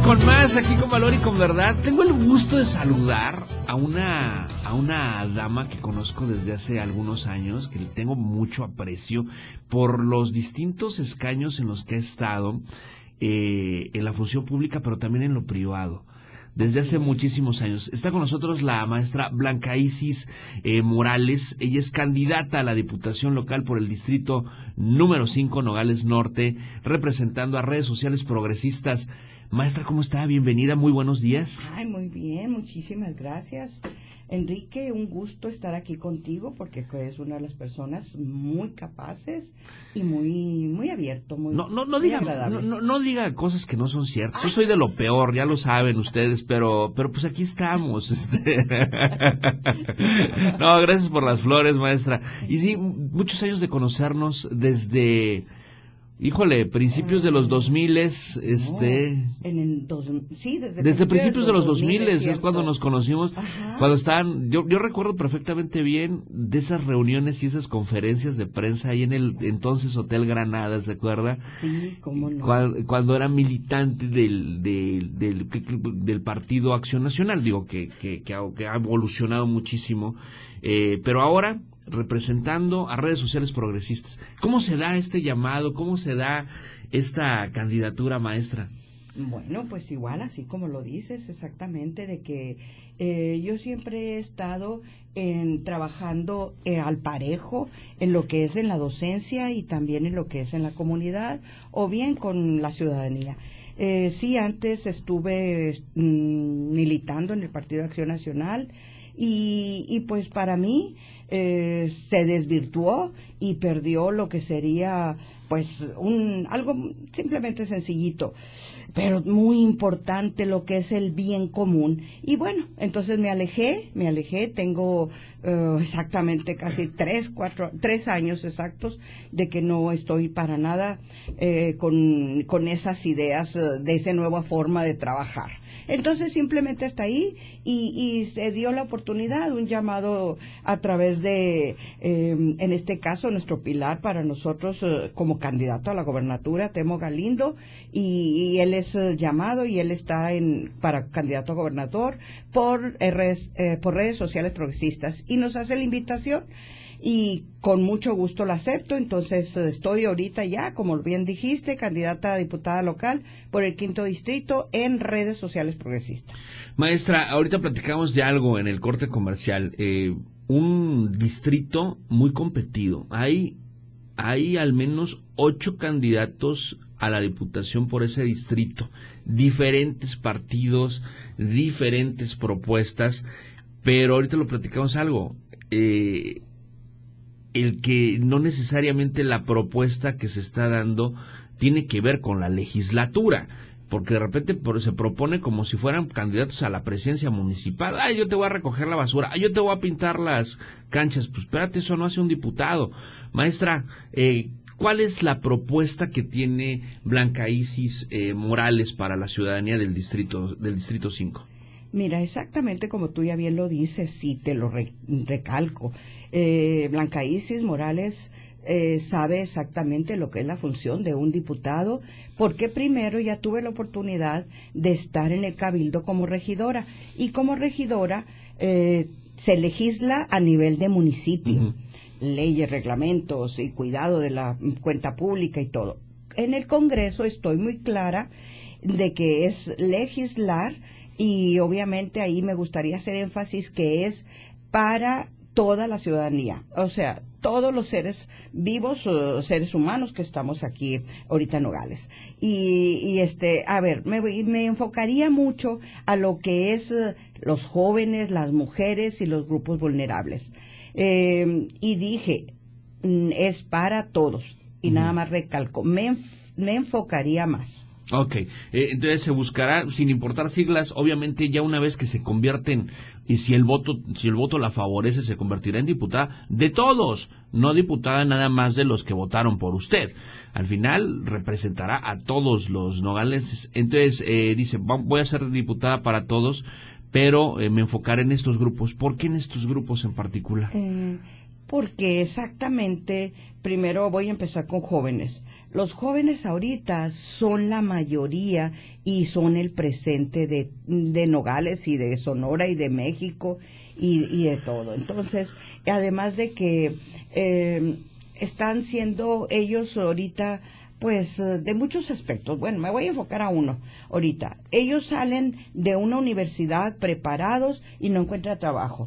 con más aquí con Valor y con Verdad. Tengo el gusto de saludar a una dama que conozco desde hace algunos años, que le tengo mucho aprecio por los distintos escaños en los que ha estado en la función pública, pero también en lo privado. Desde hace muchísimos años. Está con nosotros la maestra Blanca Isis Morales. Ella es candidata a la Diputación Local por el Distrito número 5, Nogales Norte, representando a Redes Sociales Progresistas. Maestra, ¿cómo está? Bienvenida, muy buenos días. Ay, muy bien, muchísimas gracias. Enrique, un gusto estar aquí contigo porque es una de las personas muy capaces y muy abierto, muy agradable. No diga cosas que no son ciertas. Yo soy de lo peor, ya lo saben ustedes, pero pues aquí estamos. No, gracias por las flores, maestra. Y sí, muchos años de conocernos desde... Híjole, principios de los 2000, desde principios de los 2000 es cuando ¿cierto? nos conocimos. Ajá. Cuando estaban, yo recuerdo perfectamente bien de esas reuniones y esas conferencias de prensa ahí en el entonces Hotel Granada, ¿se acuerda? Sí, cómo no. Cuando era militante del Partido Acción Nacional, digo que ha evolucionado muchísimo, pero ahora representando a Redes Sociales Progresistas. ¿Cómo se da este llamado? ¿Cómo se da esta candidatura, maestra? Bueno, pues igual, así como lo dices, exactamente, de que yo siempre he estado trabajando al parejo en lo que es en la docencia y también en lo que es en la comunidad o bien con la ciudadanía. Sí, antes estuve militando en el Partido Acción Nacional y pues para mí se desvirtuó y perdió lo que sería pues algo simplemente sencillito, pero muy importante, lo que es el bien común. Y bueno, entonces me alejé, tengo exactamente casi 3 años exactos de que no estoy para nada con esas ideas de esa nueva forma de trabajar. Entonces simplemente hasta ahí y se dio la oportunidad, un llamado a través de, en este caso, nuestro pilar para nosotros como candidato a la gobernatura, Temo Galindo, y él es llamado y él está para candidato a gobernador por Redes Sociales Progresistas y nos hace la invitación. Y con mucho gusto la acepto, entonces estoy ahorita ya, como bien dijiste, candidata a diputada local por el 5º distrito en Redes Sociales Progresistas. Maestra, ahorita platicamos de algo en el corte comercial, un distrito muy competido. Hay al menos 8 candidatos a la diputación por ese distrito, diferentes partidos, diferentes propuestas, pero ahorita lo platicamos algo, el que no necesariamente la propuesta que se está dando tiene que ver con la legislatura, porque de repente se propone como si fueran candidatos a la presidencia municipal. Ay, yo te voy a recoger la basura, ay, yo te voy a pintar las canchas. Pues espérate, eso no hace un diputado. Maestra, ¿cuál es la propuesta que tiene Blanca Isis Morales para la ciudadanía del distrito 5? Mira, exactamente como tú ya bien lo dices, sí, te lo recalco. Blanca Isis Morales sabe exactamente lo que es la función de un diputado, porque primero ya tuve la oportunidad de estar en el Cabildo como regidora, y como regidora se legisla a nivel de municipio, uh-huh. Leyes, reglamentos y cuidado de la cuenta pública y todo. En el Congreso estoy muy clara de que es legislar, y obviamente ahí me gustaría hacer énfasis que es para toda la ciudadanía, o sea, todos los seres vivos, seres humanos que estamos aquí ahorita en Nogales. Y a ver, me enfocaría mucho a lo que es los jóvenes, las mujeres y los grupos vulnerables. Y dije, es para todos, y uh-huh. Nada más recalco, me enfocaría más. Ok, entonces se buscará, sin importar siglas, obviamente ya una vez que se convierten, y si el voto la favorece, se convertirá en diputada de todos, no diputada nada más de los que votaron por usted. Al final representará a todos los nogaleses. Entonces dice, voy a ser diputada para todos, pero me enfocaré en estos grupos. ¿Por qué en estos grupos en particular? Porque exactamente, primero voy a empezar con jóvenes. los jóvenes ahorita son la mayoría y son el presente de Nogales y de Sonora y de México y de todo. Entonces, además de que están siendo ellos ahorita, pues, de muchos aspectos. Bueno, me voy a enfocar a uno ahorita. Ellos salen de una universidad preparados y no encuentran trabajo.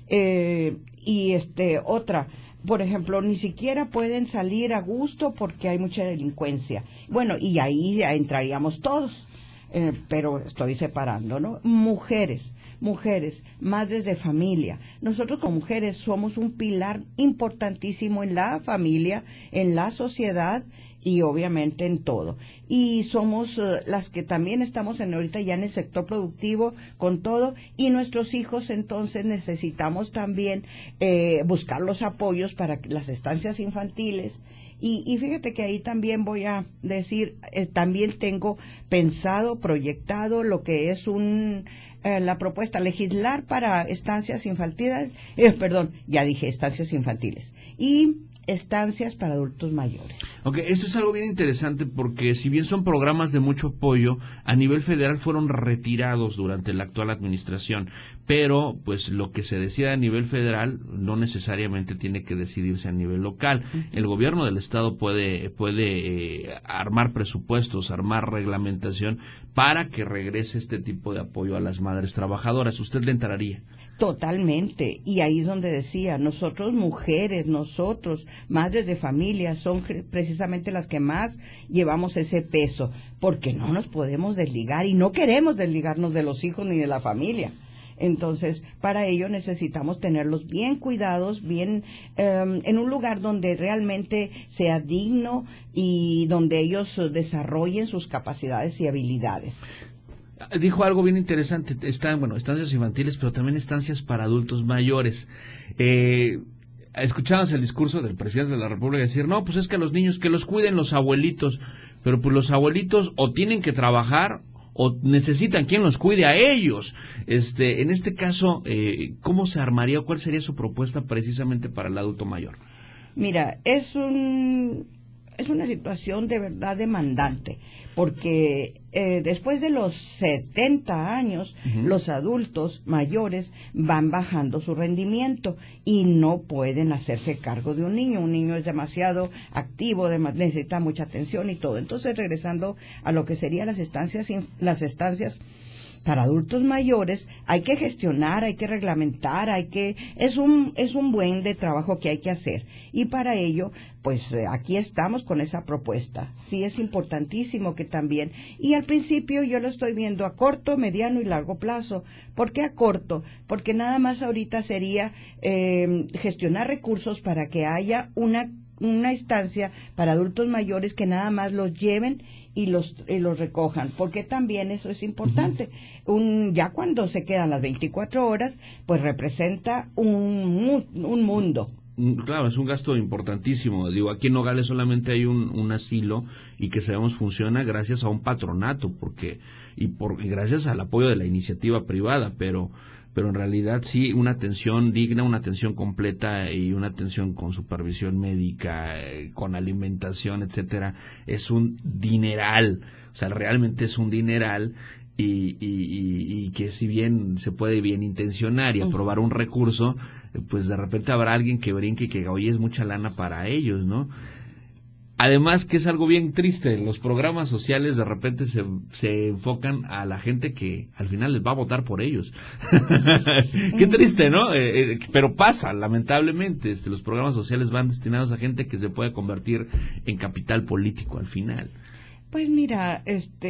Otra, por ejemplo, ni siquiera pueden salir a gusto porque hay mucha delincuencia. Bueno, y ahí ya entraríamos todos, pero estoy separando, ¿no? Mujeres, madres de familia. Nosotros como mujeres somos un pilar importantísimo en la familia, en la sociedad y obviamente en todo. Y somos las que también estamos ahorita ya en el sector productivo con todo, y nuestros hijos entonces necesitamos también buscar los apoyos para las estancias infantiles. Y fíjate que ahí también voy a decir, también tengo pensado, proyectado lo que es la propuesta legislar para estancias infantiles, ya dije estancias infantiles, y estancias para adultos mayores. Ok, esto es algo bien interesante porque si bien son programas de mucho apoyo, a nivel federal fueron retirados durante la actual administración, pero pues lo que se decida a nivel federal no necesariamente tiene que decidirse a nivel local. El gobierno del estado puede armar presupuestos, armar reglamentación para que regrese este tipo de apoyo a las madres trabajadoras. ¿Usted le entraría? Totalmente, y ahí es donde decía, nosotros mujeres, madres de familia, son precisamente las que más llevamos ese peso, porque no nos podemos desligar y no queremos desligarnos de los hijos ni de la familia. Entonces, para ello necesitamos tenerlos bien cuidados, bien en un lugar donde realmente sea digno y donde ellos desarrollen sus capacidades y habilidades. Dijo algo bien interesante, estancias infantiles, pero también estancias para adultos mayores. Escuchábamos el discurso del presidente de la República decir, no, pues es que a los niños, que los cuiden los abuelitos, pero pues los abuelitos o tienen que trabajar o necesitan quien los cuide a ellos. En este caso, ¿cómo se armaría o cuál sería su propuesta precisamente para el adulto mayor? Mira, es una situación de verdad demandante, porque después de los 70 años, los adultos mayores van bajando su rendimiento y no pueden hacerse cargo de un niño. Un niño es demasiado activo, necesita mucha atención y todo. Entonces, regresando a lo que serían las estancias para adultos mayores, hay que gestionar, hay que reglamentar, es un buen de trabajo que hay que hacer. Y para ello, pues aquí estamos con esa propuesta. Sí, es importantísimo que también, y al principio yo lo estoy viendo a corto, mediano y largo plazo. ¿Por qué a corto? Porque nada más ahorita sería gestionar recursos para que haya una estancia para adultos mayores que nada más los lleven y los recojan, porque también eso es importante. Ya cuando se quedan las 24 horas, pues representa un mundo. Claro, es un gasto importantísimo. Digo, aquí en Nogales solamente hay un asilo y que sabemos funciona gracias a un patronato, y gracias al apoyo de la iniciativa privada, pero en realidad sí, una atención digna, una atención completa y una atención con supervisión médica, con alimentación, etcétera, es un dineral. O sea, realmente es un dineral. Y que si bien se puede bien intencionar y aprobar un recurso, pues de repente habrá alguien que brinque y que oye, es mucha lana para ellos, ¿no? Además que es algo bien triste, los programas sociales de repente se enfocan a la gente que al final les va a votar por ellos. Qué triste, ¿no? Pero pasa, lamentablemente, los programas sociales van destinados a gente que se puede convertir en capital político al final. Pues mira,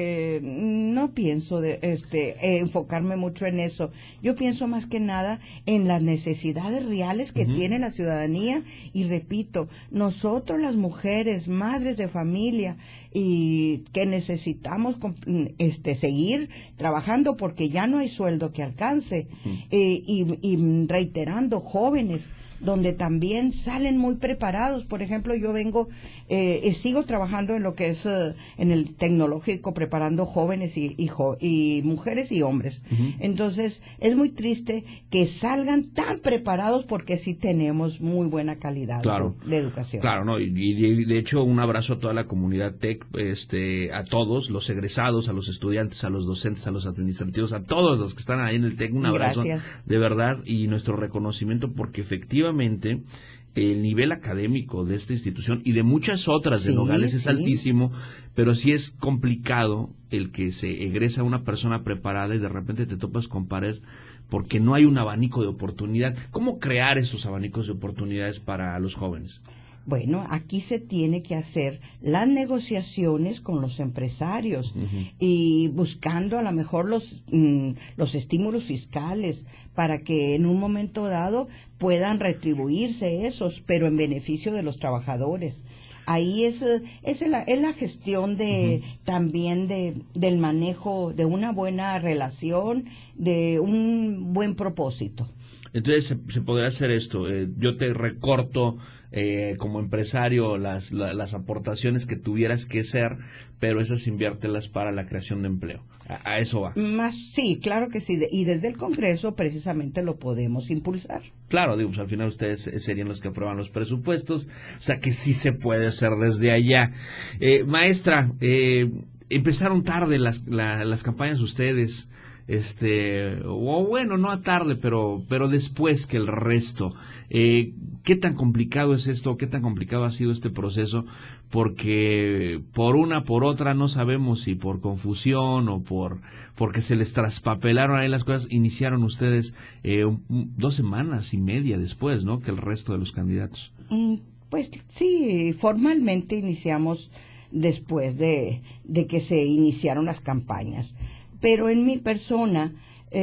no pienso enfocarme mucho en eso. Yo pienso más que nada en las necesidades reales que tiene la ciudadanía, y repito, nosotros las mujeres, madres de familia, y que necesitamos seguir trabajando porque ya no hay sueldo que alcance, y reiterando, jóvenes, donde también salen muy preparados. Por ejemplo, yo sigo trabajando en lo que es en el tecnológico, preparando jóvenes y mujeres y hombres. Uh-huh. Entonces, es muy triste que salgan tan preparados porque sí tenemos muy buena calidad de educación. Claro, ¿no? Y de hecho, un abrazo a toda la comunidad TEC, a todos los egresados, a los estudiantes, a los docentes, a los administrativos, a todos los que están ahí en el TEC, un abrazo. Gracias. De verdad, y nuestro reconocimiento porque efectivamente el nivel académico de esta institución y de muchas otras de Nogales es altísimo, pero sí es complicado el que se egresa una persona preparada y de repente te topas con pared porque no hay un abanico de oportunidad. ¿Cómo crear esos abanicos de oportunidades para los jóvenes? Bueno, aquí se tiene que hacer las negociaciones con los empresarios y buscando a lo mejor los estímulos fiscales para que en un momento dado puedan retribuirse esos, pero en beneficio de los trabajadores. Ahí es la gestión también del manejo de una buena relación, de un buen propósito. Entonces se podría hacer esto, yo te recorto como empresario las aportaciones que tuvieras que hacer, pero esas inviértelas para la creación de empleo. A eso va. Sí, claro que sí, y desde el Congreso precisamente lo podemos impulsar. Claro, digo, pues al final ustedes serían los que aprueban los presupuestos, o sea que sí se puede hacer desde allá. Maestra, empezaron tarde las campañas ustedes. O bueno, no a tarde, pero después que el resto. ¿Qué tan complicado es esto? ¿Qué tan complicado ha sido este proceso? Porque por otra no sabemos si por confusión o porque se les traspapelaron ahí las cosas, iniciaron ustedes 2 semanas y media después, ¿no? Que el resto de los candidatos. Pues sí, formalmente iniciamos después de que se iniciaron las campañas. Pero en mi persona,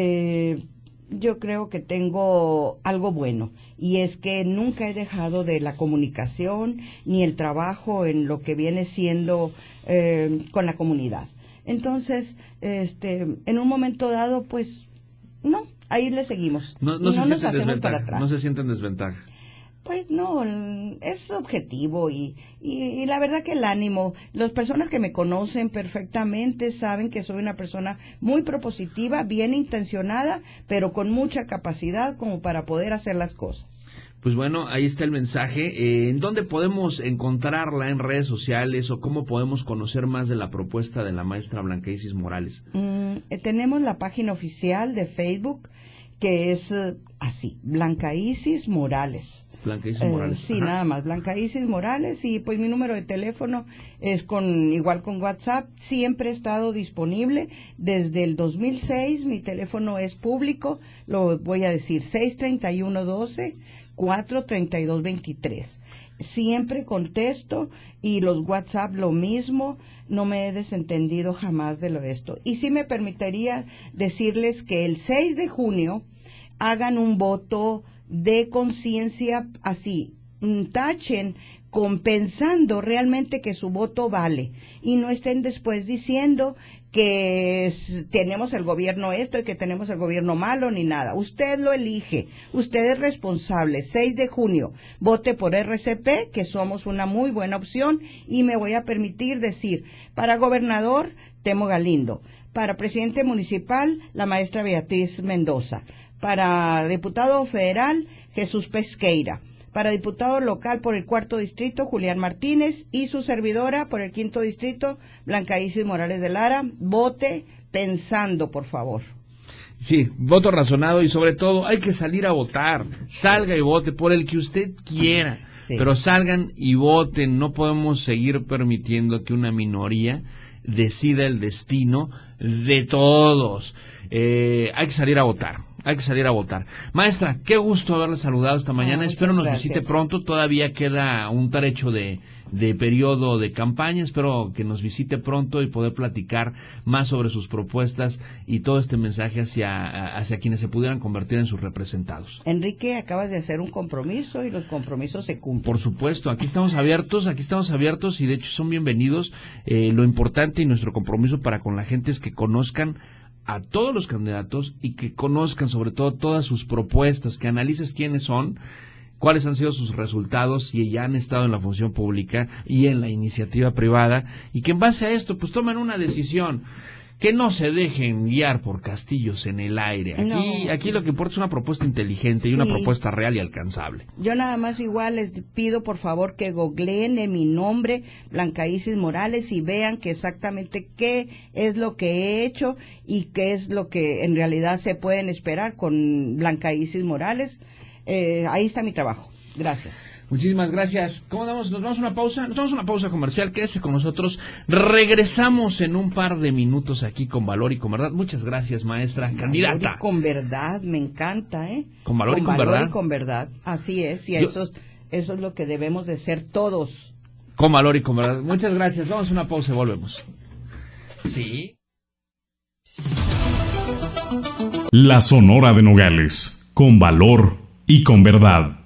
yo creo que tengo algo bueno, y es que nunca he dejado de la comunicación ni el trabajo en lo que viene siendo con la comunidad. Entonces, en un momento dado, pues, no, ahí le seguimos. No nos hacemos para atrás. No se sienten desventaja. Pues no, es objetivo y la verdad que el ánimo, las personas que me conocen perfectamente saben que soy una persona muy propositiva, bien intencionada, pero con mucha capacidad como para poder hacer las cosas. Pues bueno, ahí está el mensaje. ¿En dónde podemos encontrarla en redes sociales o cómo podemos conocer más de la propuesta de la maestra Blanca Isis Morales? Tenemos la página oficial de Facebook que es así, Blanca Isis Morales. Blanca Isis Morales. Sí, nada más, Blanca Isis Morales, y pues mi número de teléfono es igual con WhatsApp, siempre he estado disponible desde el 2006, mi teléfono es público, lo voy a decir, 631-12-432-23. Siempre contesto y los WhatsApp lo mismo, no me he desentendido jamás de esto. Y sí me permitiría decirles que el 6 de junio hagan un voto de conciencia, así, tachen compensando realmente que su voto vale y no estén después diciendo que tenemos el gobierno esto y que tenemos el gobierno malo ni nada. Usted lo elige, usted es responsable. 6 de junio, vote por RCP, que somos una muy buena opción, y me voy a permitir decir, para gobernador, Temo Galindo, para presidente municipal, la maestra Beatriz Mendoza, para diputado federal, Jesús Pesqueira, para diputado local por el 4º distrito, Julián Martínez, y su servidora por el 5º distrito, Blanca Isis Morales de Lara. Vote pensando, por favor. Sí, voto razonado y sobre todo hay que salir a votar. Salga y vote por el que usted quiera, sí. Pero salgan y voten. No podemos seguir permitiendo que una minoría decida el destino de todos. Hay que salir a votar. Hay que salir a votar. Maestra, qué gusto haberla saludado esta mañana. Espero nos visite pronto. Todavía queda un trecho de periodo de campaña. Espero que nos visite pronto y poder platicar más sobre sus propuestas y todo este mensaje hacia quienes se pudieran convertir en sus representados. Enrique, acabas de hacer un compromiso y los compromisos se cumplen. Por supuesto, aquí estamos abiertos y de hecho son bienvenidos. Lo importante y nuestro compromiso para con la gente es que conozcan a todos los candidatos y que conozcan sobre todo todas sus propuestas, que analices quiénes son, cuáles han sido sus resultados, si ya han estado en la función pública y en la iniciativa privada, y que en base a esto pues tomen una decisión. Que no se dejen guiar por castillos en el aire. Aquí lo que importa es una propuesta inteligente y una propuesta real y alcanzable. Yo nada más igual les pido por favor que googleen en mi nombre, Blanca Isis Morales, y vean que exactamente qué es lo que he hecho y qué es lo que en realidad se pueden esperar con Blanca Isis Morales. Ahí está mi trabajo. Gracias. Muchísimas gracias. ¿Cómo damos? ¿Nos vamos a una pausa? Nos vamos a una pausa comercial. Quédese con nosotros. Regresamos en un par de minutos aquí con Valor y con Verdad. Muchas gracias, maestra candidata. Valor y con verdad, me encanta, ¿eh? Con valor y con verdad. Con valor y con verdad, así es. Y eso es lo que debemos de ser todos. Con valor y con verdad. Muchas gracias. Vamos a una pausa y volvemos. Sí. La Sonora de Nogales. Con valor y con verdad.